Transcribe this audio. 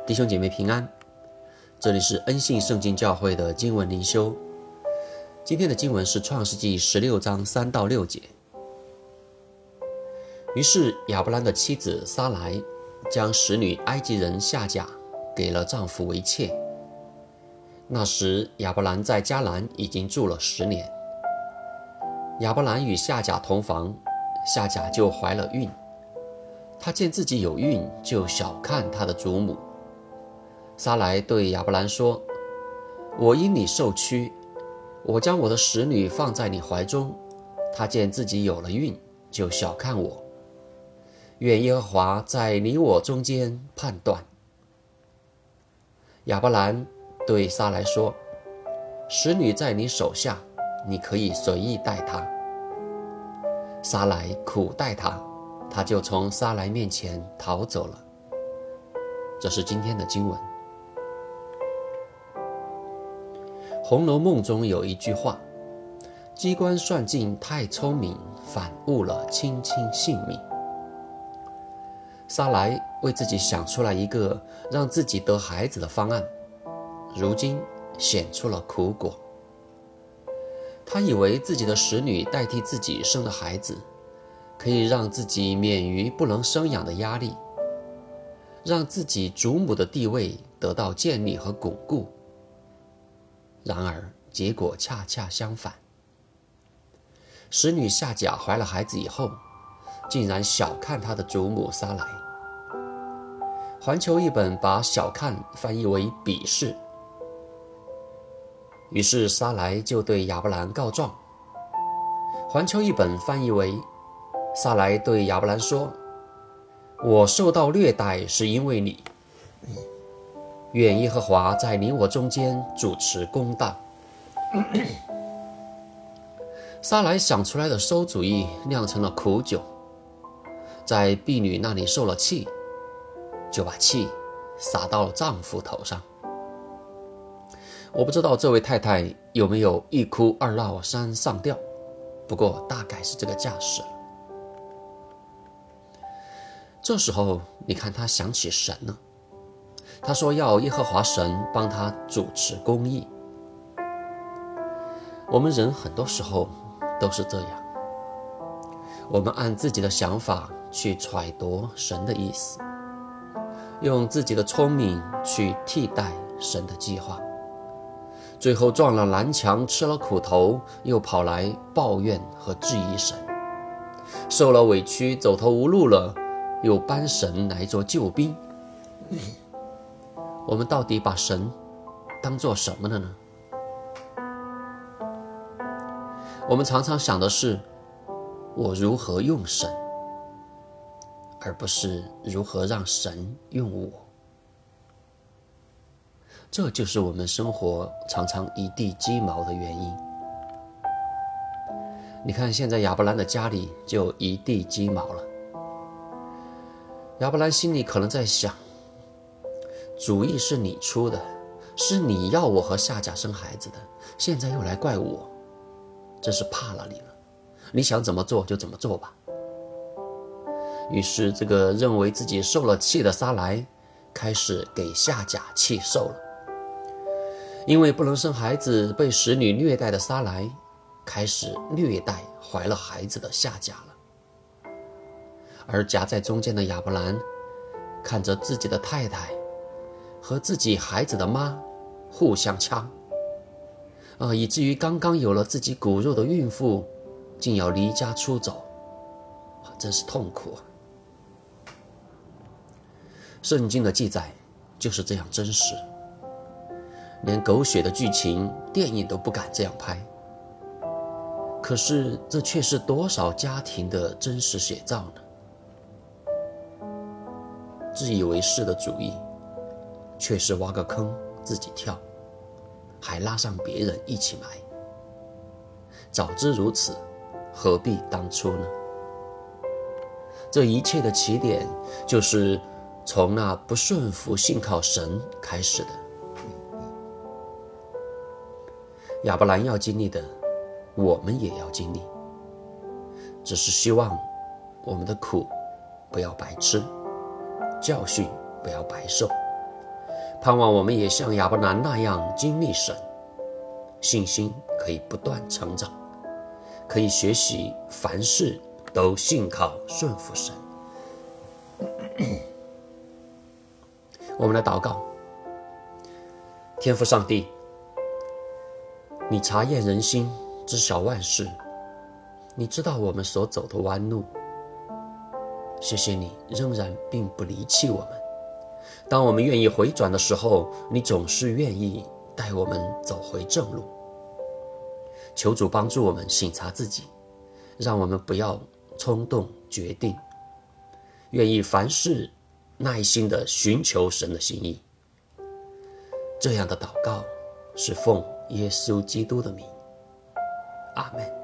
弟兄姐妹平安，这里是恩信圣经教会的经文灵修。今天的经文是创世纪16章3到6节。于是亚伯兰的妻子撒来将使女埃及人夏甲给了丈夫为妾。那时亚伯兰在迦南已经住了10年。亚伯兰与夏甲同房，夏甲就怀了孕。他见自己有孕，就小看他的祖母。撒来对亚伯兰说：我因你受屈，我将我的使女放在你怀中，他见自己有了孕，就小看我。愿耶和华在你我中间判断。亚伯兰对撒来说：使女在你手下，你可以随意待她。撒来苦待她，他就从撒来面前逃走了。这是今天的经文。《红楼梦》中有一句话：机关算尽太聪明，反误了卿卿性命。撒来为自己想出来一个让自己得孩子的方案，如今显出了苦果。他以为自己的使女代替自己生的孩子，可以让自己免于不能生养的压力，让自己祖母的地位得到建立和巩固。然而结果恰恰相反，使女夏甲怀了孩子以后，竟然小看她的祖母撒来。环球译本把小看翻译为鄙视。于是撒来就对亚伯兰告状。环球译本翻译为：撒来对亚伯兰说：我受到虐待是因为你，愿耶和华在你我中间主持公道。撒来想出来的馊主意酿成了苦酒，在婢女那里受了气，就把气洒到了丈夫头上。我不知道这位太太有没有一哭二闹三上吊，不过大概是这个架势了。这时候你看他想起神了，他说要耶和华神帮他主持公义。我们人很多时候都是这样，我们按自己的想法去揣度神的意思，用自己的聪明去替代神的计划，最后撞了南墙，吃了苦头，又跑来抱怨和质疑神，受了委屈，走投无路了，又搬神来做救兵。我们到底把神当作什么了呢？我们常常想的是我如何用神，而不是如何让神用我。这就是我们生活常常一地鸡毛的原因。你看现在亚伯兰的家里就一地鸡毛了。亚伯兰心里可能在想，主意是你出的，是你要我和夏甲生孩子的，现在又来怪我，真是怕了你了，你想怎么做就怎么做吧。于是这个认为自己受了气的撒来开始给夏甲气受了。因为不能生孩子被使女虐待的撒来开始虐待怀了孩子的夏甲了。而夹在中间的亚伯兰看着自己的太太和自己孩子的妈互相掐，以至于刚刚有了自己骨肉的孕妇竟要离家出走，真是痛苦啊。圣经的记载就是这样真实，连狗血的剧情电影都不敢这样拍，可是这却是多少家庭的真实写照呢？自以为是的主意，却是挖个坑自己跳，还拉上别人一起埋。早知如此，何必当初呢？这一切的起点就是从那不顺服信靠神开始的。亚伯兰要经历的，我们也要经历，只是希望我们的苦不要白吃，教训不要白受， 盼望我们也像亚伯兰那样经历神，信心可以不断成长，可以学习凡事都信靠顺服神。我们来祷告。天父上帝，你察验人心，知晓万事，你知道我们所走的弯路。谢谢你仍然并不离弃我们，当我们愿意回转的时候，你总是愿意带我们走回正路。求主帮助我们省察自己，让我们不要冲动决定，愿意凡事耐心地寻求神的心意。这样的祷告是奉耶稣基督的名，阿们。